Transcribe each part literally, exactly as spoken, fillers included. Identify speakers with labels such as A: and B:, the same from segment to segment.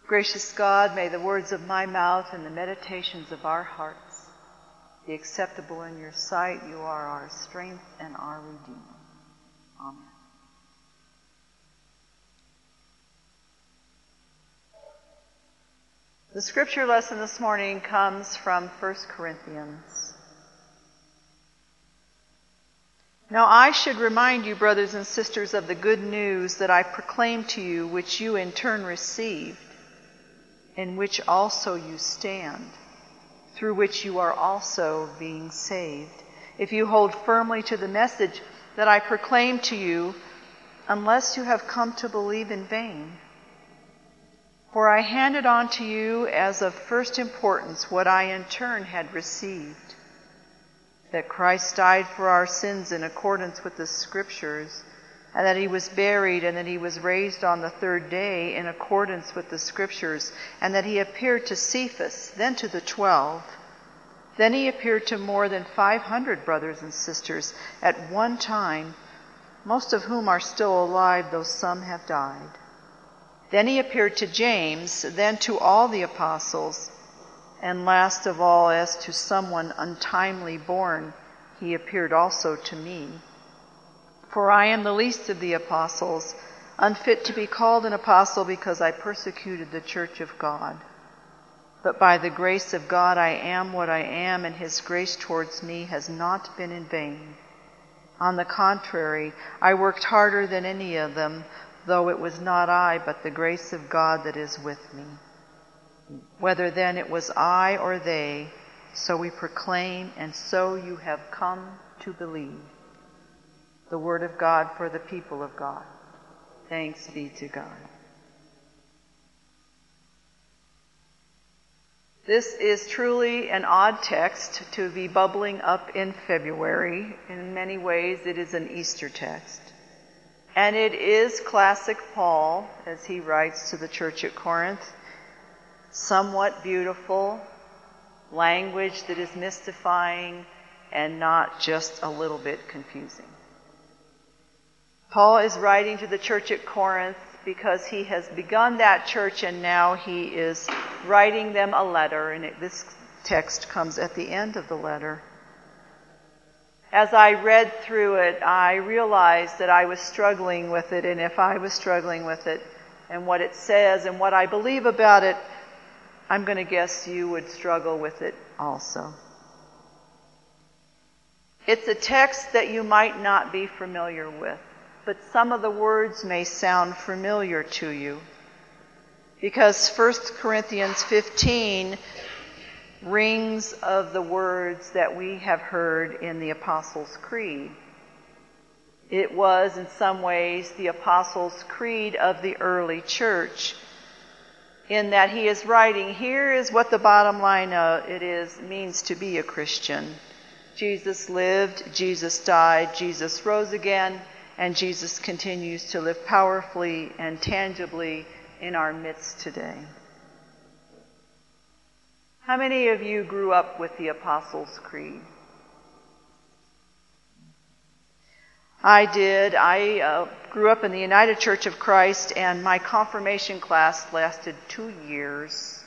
A: Gracious God, may the words of my mouth and the meditations of our hearts be acceptable in your sight. You are our strength and our Redeemer. Amen. The scripture lesson this morning comes from First Corinthians. Now I should remind you, brothers and sisters, of the good news that I proclaimed to you, which you in turn received, in which also you stand, through which you are also being saved, if you hold firmly to the message that I proclaimed to you, unless you have come to believe in vain. For I handed on to you as of first importance what I in turn had received, that Christ died for our sins in accordance with the Scriptures, and that he was buried, and that he was raised on the third day in accordance with the Scriptures, and that he appeared to Cephas, then to the twelve. Then he appeared to more than five hundred brothers and sisters at one time, most of whom are still alive, though some have died. Then he appeared to James, then to all the apostles, and last of all, as to someone untimely born, he appeared also to me. For I am the least of the apostles, unfit to be called an apostle because I persecuted the church of God. But by the grace of God I am what I am, and his grace towards me has not been in vain. On the contrary, I worked harder than any of them, though it was not I, but the grace of God that is with me. Whether then it was I or they, so we proclaim, and so you have come to believe. The word of God for the people of God. Thanks be to God. This is truly an odd text to be bubbling up in February. In many ways, it is an Easter text. And it is classic Paul, as he writes to the church at Corinth. Somewhat beautiful, language that is mystifying and not just a little bit confusing. Paul is writing to the church at Corinth because he has begun that church, and now he is writing them a letter, and it, this text comes at the end of the letter. As I read through it, I realized that I was struggling with it, and if I was struggling with it and what it says and what I believe about it, I'm going to guess you would struggle with it also. It's a text that you might not be familiar with, but some of the words may sound familiar to you, because First Corinthians fifteen rings of the words that we have heard in the Apostles' Creed. It was, in some ways, the Apostles' Creed of the early church, in that he is writing, here is what the bottom line of it is means to be a Christian. Jesus lived, Jesus died, Jesus rose again, and Jesus continues to live powerfully and tangibly in our midst today. How many of you grew up with the Apostles' Creed? I did. I uh, grew up in the United Church of Christ, and my confirmation class lasted two years.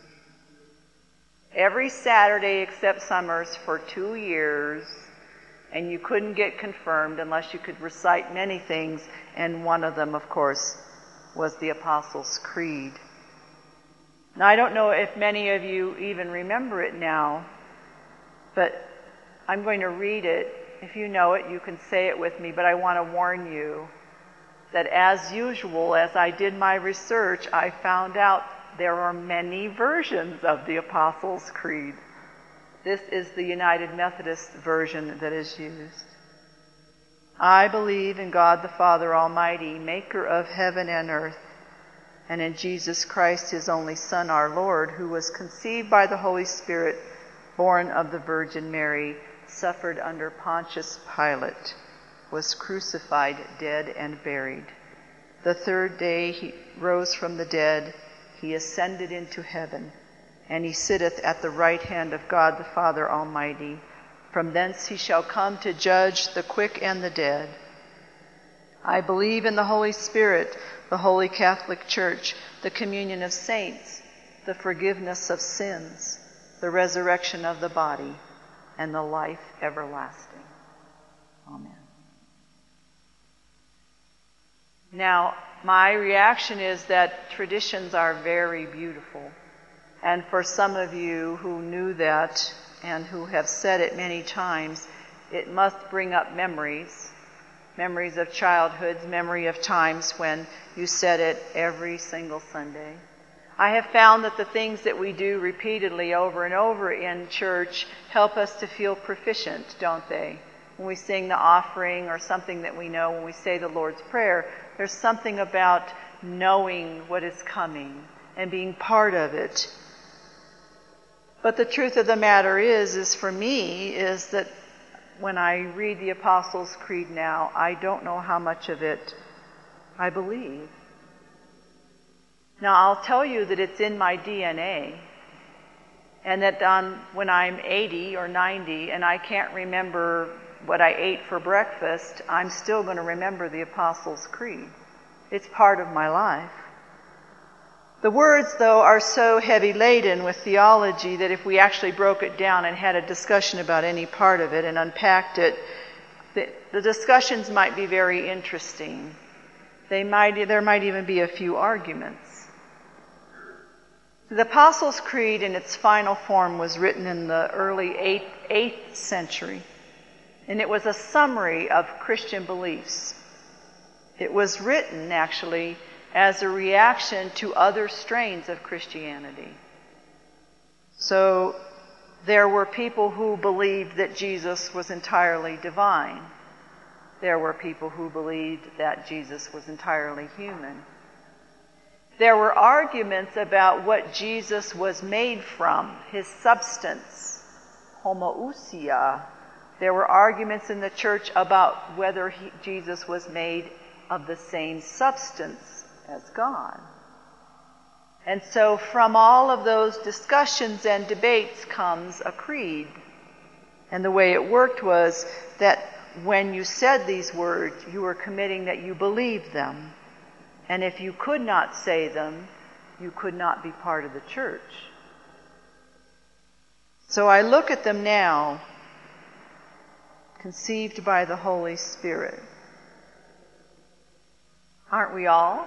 A: Every Saturday except summers for two years. And you couldn't get confirmed unless you could recite many things, and one of them, of course, was the Apostles' Creed. Now, I don't know if many of you even remember it now, but I'm going to read it. If you know it, you can say it with me, but I want to warn you that as usual, as I did my research, I found out there are many versions of the Apostles' Creed. This is the United Methodist version that is used. I believe in God the Father Almighty, maker of heaven and earth, and in Jesus Christ, his only Son, our Lord, who was conceived by the Holy Spirit, born of the Virgin Mary, suffered under Pontius Pilate, was crucified, dead, and buried. The third day he rose from the dead, he ascended into heaven, and he sitteth at the right hand of God the Father Almighty. From thence he shall come to judge the quick and the dead. I believe in the Holy Spirit, the Holy Catholic Church, the communion of saints, the forgiveness of sins, the resurrection of the body, and the life everlasting. Amen. Now, my reaction is that traditions are very beautiful. And for some of you who knew that and who have said it many times, it must bring up memories. Memories of childhoods, memory of times when you said it every single Sunday. I have found that the things that we do repeatedly over and over in church help us to feel proficient, don't they? When we sing the offering or something that we know, when we say the Lord's Prayer, there's something about knowing what is coming and being part of it. But the truth of the matter is, is for me, is that when I read the Apostles' Creed now, I don't know how much of it I believe. Now, I'll tell you that it's in my D N A, and that on, when I'm eighty or ninety and I can't remember what I ate for breakfast, I'm still going to remember the Apostles' Creed. It's part of my life. The words, though, are so heavy laden with theology that if we actually broke it down and had a discussion about any part of it and unpacked it, the, the discussions might be very interesting. They might, there might even be a few arguments. The Apostles' Creed in its final form was written in the early eighth, eighth century, and it was a summary of Christian beliefs. It was written, actually, as a reaction to other strains of Christianity. So there were people who believed that Jesus was entirely divine. There were people who believed that Jesus was entirely human. There were arguments about what Jesus was made from, his substance, homoousia. There were arguments in the church about whether he, Jesus was made of the same substance as God. And so from all of those discussions and debates comes a creed. And the way it worked was that when you said these words, you were committing that you believed them. And if you could not say them, you could not be part of the church. So I look at them now, conceived by the Holy Spirit. Aren't we all?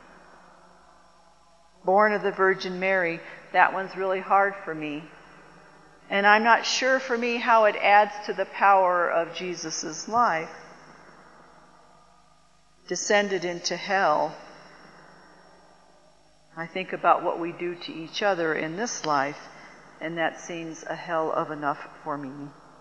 A: Born of the Virgin Mary, that one's really hard for me. And I'm not sure for me how it adds to the power of Jesus' life. Descended into hell. I think about what we do to each other in this life, and that seems a hell of enough for me.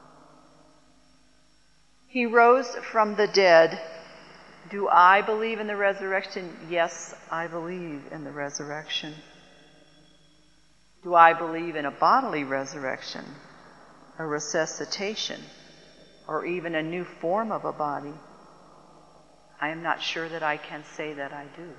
A: He rose from the dead. Do I believe in the resurrection? Yes, I believe in the resurrection. Do I believe in a bodily resurrection, a resuscitation, or even a new form of a body? I am not sure that I can say that I do.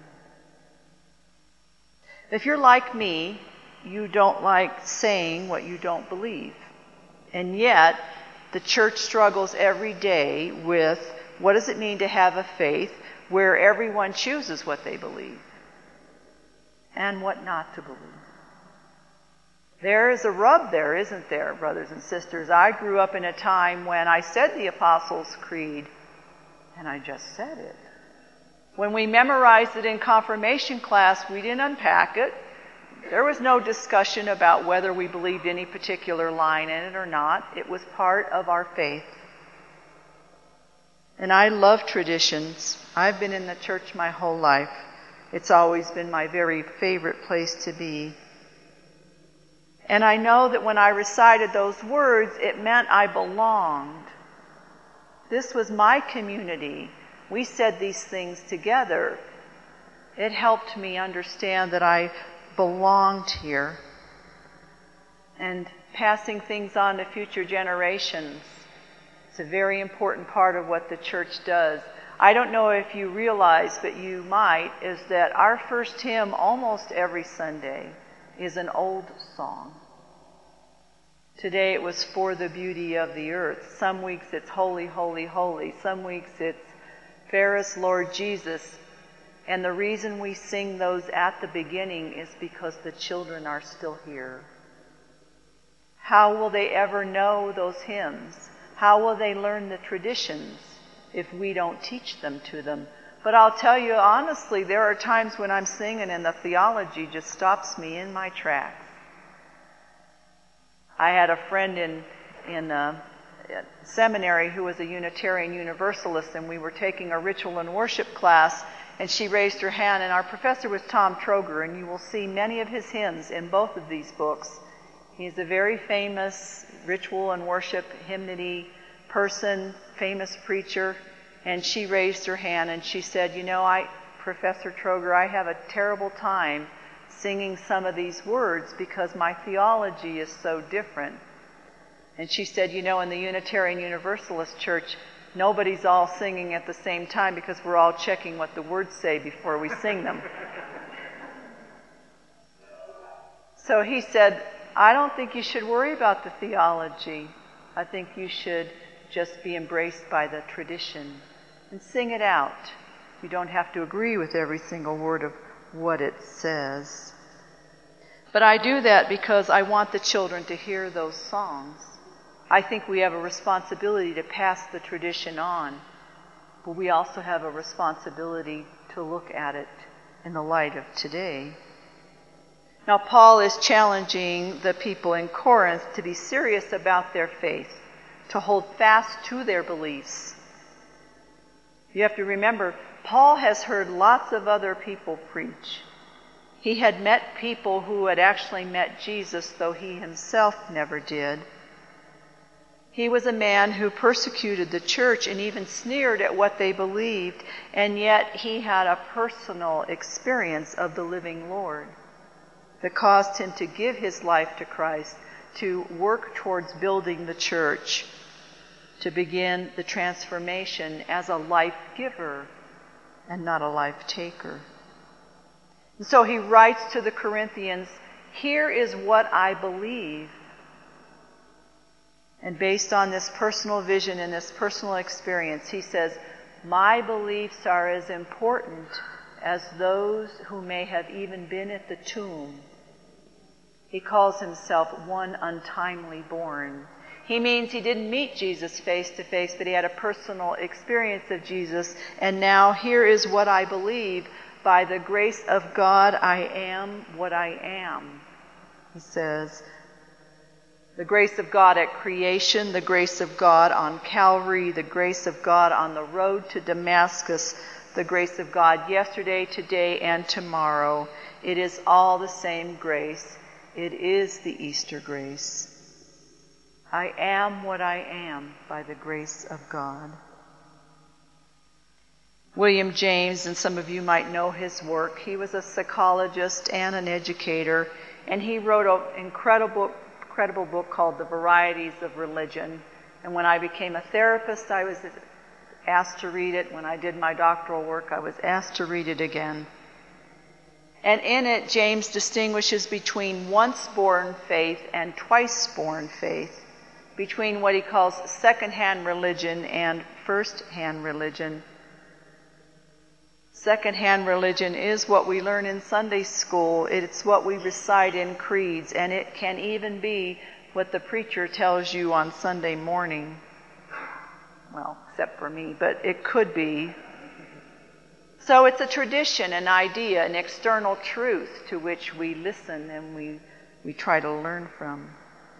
A: If you're like me, you don't like saying what you don't believe. And yet, the church struggles every day with what does it mean to have a faith where everyone chooses what they believe and what not to believe. There is a rub there, isn't there, brothers and sisters? I grew up in a time when I said the Apostles' Creed, and I just said it. When we memorized it in confirmation class, we didn't unpack it. There was no discussion about whether we believed any particular line in it or not. It was part of our faith. And I love traditions. I've been in the church my whole life. It's always been my very favorite place to be. And I know that when I recited those words, it meant I belonged. This was my community. We said these things together. It helped me understand that I belonged here. And passing things on to future generations. It's a very important part of what the church does. I don't know if you realize, but you might, is that our first hymn almost every Sunday is an old song. Today it was For the Beauty of the Earth. Some weeks it's Holy, Holy, Holy. Some weeks it's fairest Lord Jesus. And the reason we sing those at the beginning is because the children are still here. How will they ever know those hymns? How will they learn the traditions if we don't teach them to them? But I'll tell you honestly, there are times when I'm singing and the theology just stops me in my tracks. I had a friend in in uh, seminary who was a Unitarian Universalist, and we were taking a ritual and worship class, and she raised her hand, and our professor was Tom Troger, and you will see many of his hymns in both of these books. He's a very famous ritual and worship hymnody person, famous preacher, and she raised her hand and she said, you know, I, Professor Troger, I have a terrible time singing some of these words because my theology is so different. And she said, you know, in the Unitarian Universalist Church, nobody's all singing at the same time because we're all checking what the words say before we sing them. So he said, I don't think you should worry about the theology. I think you should just be embraced by the tradition and sing it out. You don't have to agree with every single word of what it says. But I do that because I want the children to hear those songs. I think we have a responsibility to pass the tradition on, but we also have a responsibility to look at it in the light of today. Now, Paul is challenging the people in Corinth to be serious about their faith, to hold fast to their beliefs. You have to remember, Paul has heard lots of other people preach. He had met people who had actually met Jesus, though he himself never did. He was a man who persecuted the church and even sneered at what they believed, and yet he had a personal experience of the living Lord that caused him to give his life to Christ, to work towards building the church, to begin the transformation as a life giver and not a life taker. And so he writes to the Corinthians, here is what I believe. And based on this personal vision and this personal experience, he says, my beliefs are as important as those who may have even been at the tomb. He calls himself one untimely born. He means he didn't meet Jesus face to face, but he had a personal experience of Jesus. And now here is what I believe. By the grace of God, I am what I am. He says, the grace of God at creation, the grace of God on Calvary, the grace of God on the road to Damascus, the grace of God yesterday, today, and tomorrow. It is all the same grace. It is the Easter grace. I am what I am by the grace of God. William James, and some of you might know his work, he was a psychologist and an educator, and he wrote an incredible, incredible book called The Varieties of Religion. And when I became a therapist, I was asked to read it. When I did my doctoral work, I was asked to read it again. And in it, James distinguishes between once-born faith and twice-born faith, between what he calls second-hand religion and first-hand religion. Second-hand religion is what we learn in Sunday school. It's what we recite in creeds, and it can even be what the preacher tells you on Sunday morning. Well, except for me, but it could be. So it's a tradition, an idea, an external truth to which we listen and we, we try to learn from.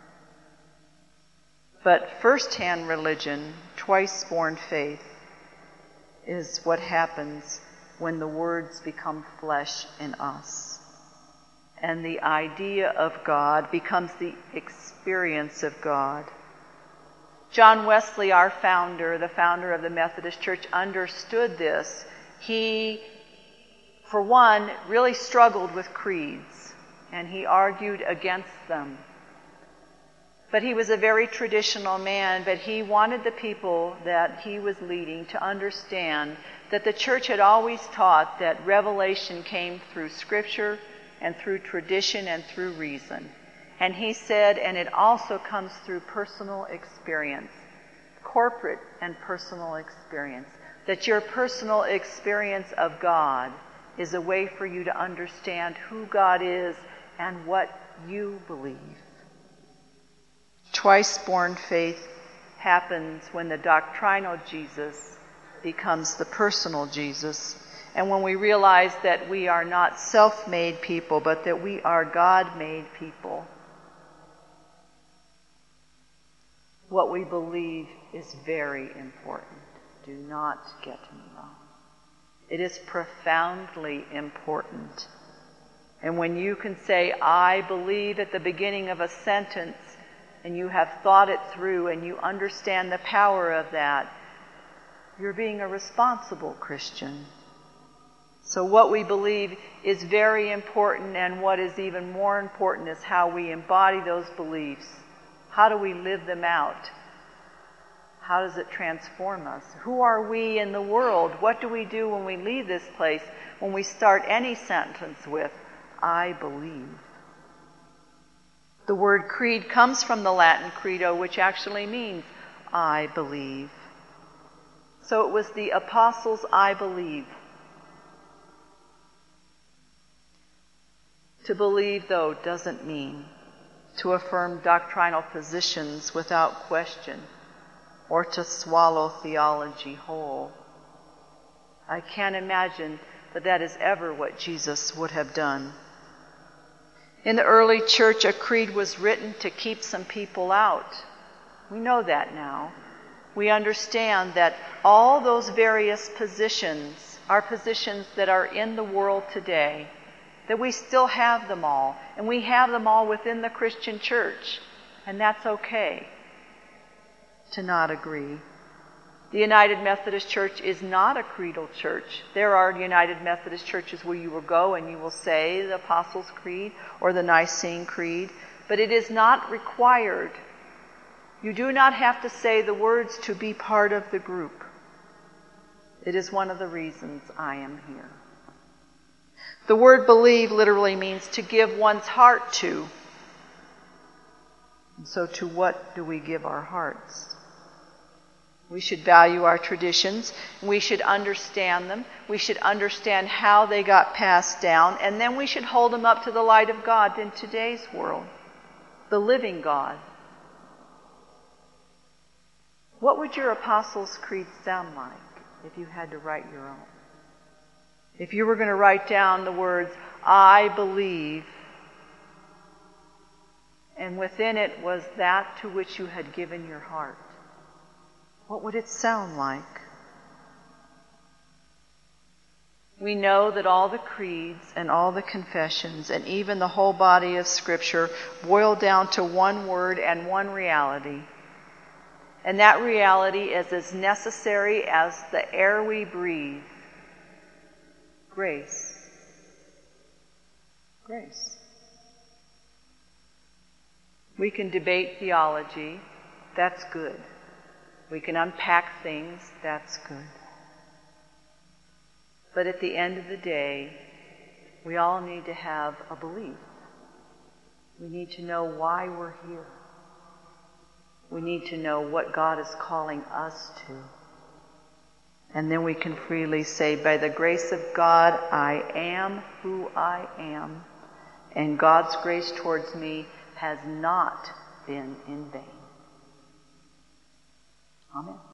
A: But first-hand religion, twice-born faith, is what happens when the words become flesh in us. And the idea of God becomes the experience of God. John Wesley, our founder, the founder of the Methodist Church, understood this. He, for one, really struggled with creeds, and he argued against them. But he was a very traditional man, but he wanted the people that he was leading to understand that the church had always taught that revelation came through Scripture and through tradition and through reason. And he said, and it also comes through personal experience, corporate and personal experience. that your personal experience of God is a way for you to understand who God is and what you believe. Twice-born faith happens when the doctrinal Jesus becomes the personal Jesus, and when we realize that we are not self-made people, but that we are God-made people. What we believe is very important. Do not get me wrong. It is profoundly important. And when you can say, I believe at the beginning of a sentence, and you have thought it through and you understand the power of that, you're being a responsible Christian. So what we believe is very important, and what is even more important is how we embody those beliefs. How do we live them out? How does it transform us? Who are we in the world? What do we do when we leave this place, when we start any sentence with, I believe? The word creed comes from the Latin credo, which actually means I believe. So it was the apostles' I believe. To believe, though, doesn't mean to affirm doctrinal positions without question or to swallow theology whole. I can't imagine that that is ever what Jesus would have done. In the early church, a creed was written to keep some people out. We know that now. We understand that all those various positions are positions that are in the world today, that we still have them all, and we have them all within the Christian church, and that's okay to not agree. The United Methodist Church is not a creedal church. There are United Methodist churches where you will go and you will say the Apostles' Creed or the Nicene Creed, but it is not required. You do not have to say the words to be part of the group. It is one of the reasons I am here. The word believe literally means to give one's heart to. And so to what do we give our hearts? We should value our traditions. We should understand them. We should understand how they got passed down. And then we should hold them up to the light of God in today's world, the living God. What would your Apostles' Creed sound like if you had to write your own? If you were going to write down the words, I believe, and within it was that to which you had given your heart, what would it sound like? We know that all the creeds and all the confessions and even the whole body of Scripture boil down to one word and one reality. And that reality is as necessary as the air we breathe. Grace. Grace. We can debate theology. That's good. We can unpack things. That's good. But at the end of the day, we all need to have a belief. We need to know why we're here. We need to know what God is calling us to. And then we can freely say, by the grace of God, I am who I am. And God's grace towards me has not been in vain. Amen.